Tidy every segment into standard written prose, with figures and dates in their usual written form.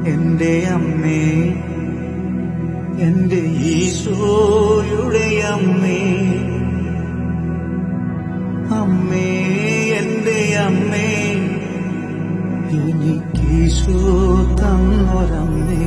എന്റെ അമ്മേ, എന്റെ ഈശോയുടെ അമ്മേ, അമ്മേ എന്റെ അമ്മേ, എനിക്കീശോ തന്നൊരമ്മേ.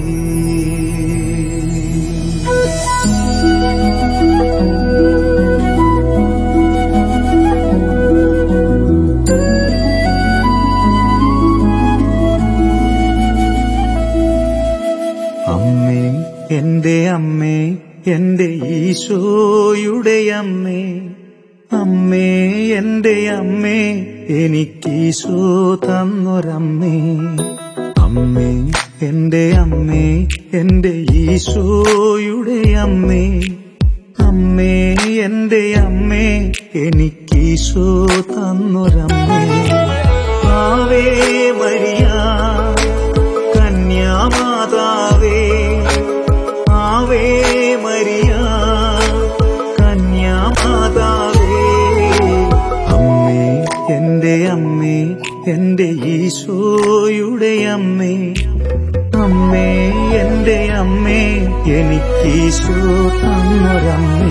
അമ്മേ എന്റെ അമ്മേ, എന്റെ ഈശോയുടെ അമ്മേ, അമ്മേ എന്റെ അമ്മേ, എനിക്കീശോ തന്നൊരമ്മേ. അമ്മേ എന്റെ അമ്മേ, എന്റെ ഈശോയുടെ അമ്മേ, അമ്മേ എന്റെ അമ്മേ, എനിക്കീശോ തന്നൊരമ്മേ. ആവേ മരിയ കന്യാമാതാവേ, ആവേ മരിയ കന്യാമാതാവേ. അമ്മേ എന്റെ അമ്മേ, എന്റെ ഈശോയുടെ അമ്മേ, അമ്മേ എന്റെ അമ്മേ, എനിക്കീശോ തന്നൊരമ്മേ.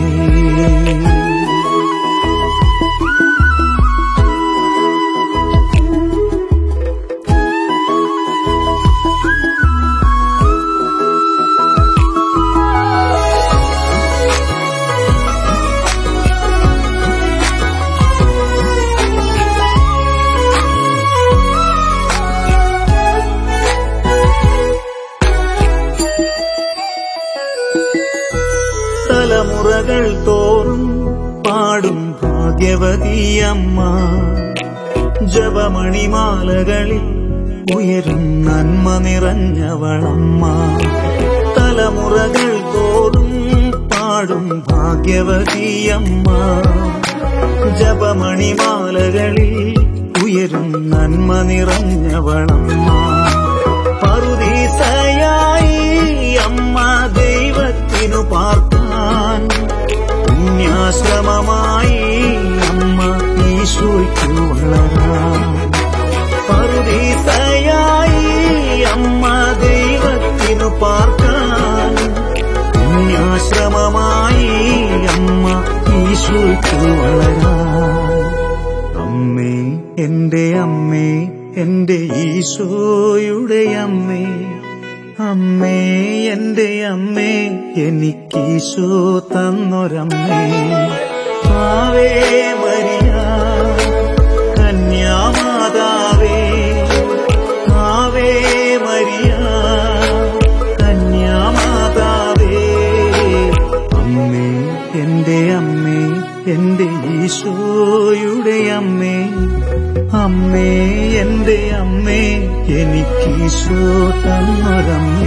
തലമുറകൾ തോറും പാടും ഭാഗ്യവതിയമ്മ, ജപമണിമാലകളിൽ ഉയരും നന്മ നിറഞ്ഞവളമ്മ. തലമുറകൾ തോറും പാടും ഭാഗ്യവതിയമ്മ, ജപമണിമാലകളിൽ ഉയരും നന്മ നിറഞ്ഞവളമ്മ. പറുദീസയായി അമ്മ ദൈവത്തിനു പാർക്കാൻ, പുണ്യാശ്രമമായി അമ്മ ഈശോയ്ക്കു വളരാൻ. പറുദീസയായി അമ്മ ദൈവത്തിനു പാർക്കാൻ, പുണ്യാശ്രമമായി അമ്മ ഈശോയ്ക്കു വളരാൻ. അമ്മേ എന്റെ അമ്മേ, എന്റെ ഈശോയുടെ അമ്മേ, അമ്മേ എന്റെ അമ്മേ, എനിക്കീശോ തന്നൊരമ്മേ. ആവേ മരിയ കന്യാമാതാവേ, ആവേ മരിയ കന്യാമാതാവേ. അമ്മേ എന്റെ അമ്മേ, എന്റെ ഈശോയുടെ അമ്മേ, അമ്മേ എന്റെ അമ്മേ, എനിക്കീശോ തന്നൊരമ്മേ.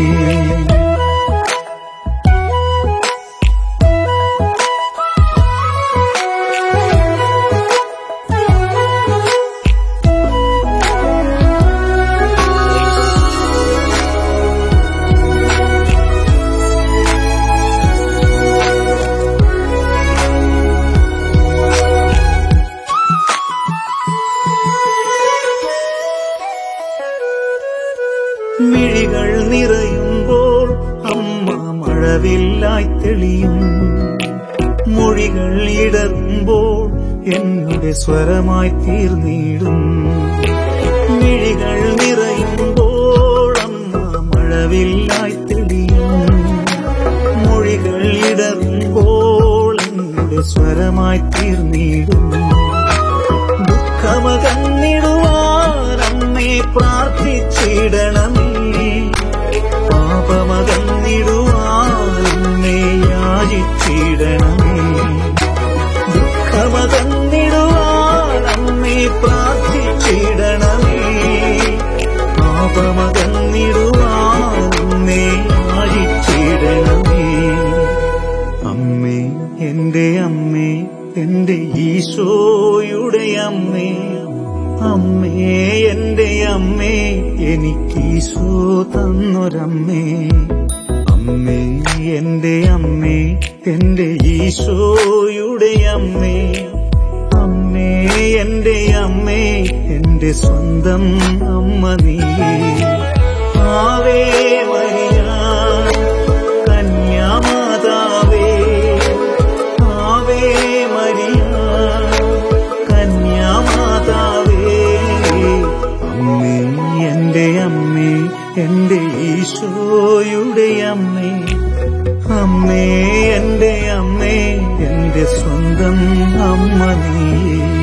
മിഴികൾ നിറയുമ്പോൾ അമ്മ മഴവില്ലായി തെളിയും, മൊഴികൾ ഇടറുമ്പോൾ എന്നുടെ സ്വരമായി തീർന്നിടും. മിഴികൾ നിറയുമ്പോൾ അമ്മ മഴവില്ലായി തെളിയും, മൊഴികൾ ഇടറുമ്പോൾ എന്നുടെ സ്വരമായി തീർന്നിടും. ദുഃഖമകന്നിടുവാൻ അമ്മേ പ്രാർത്ഥിച്ചിടണമേ, പാപമകന്നിടുവാൻ അമ്മേ യാചിച്ചിടണമേ. ദുഃഖമകന്നിടുവാൻ അമ്മേ പ്രാർത്ഥിച്ചിടണമേ, പാപമകന്നിടുവാൻ അമ്മേ യാചിച്ചിടണമേ. അമ്മേ എന്റെ അമ്മേ, എന്റെ ഈശോയുടെ അമ്മേ, അമ്മേ എന്റെ അമ്മേ, എനിക്കീശോ തന്നൊരമ്മേ. അമ്മേ എന്റെ അമ്മേ, എന്റെ ഈശോയുടെ അമ്മേ, അമ്മേ എന്റെ അമ്മേ, എന്റെ സ്വന്തം അമ്മ നീ. ആവേ മരിയ കന്യാമാതാവേ, ആവേ മരിയ കന്യാമാതാവേ. അമ്മേ എന്റെ അമ്മേ, എന്റെ ഈശോയുടെ അമ്മേ, അമ്മേ എന്റെ അമ്മേ, എന്റെ സ്വന്തം അമ്മ നീയേ.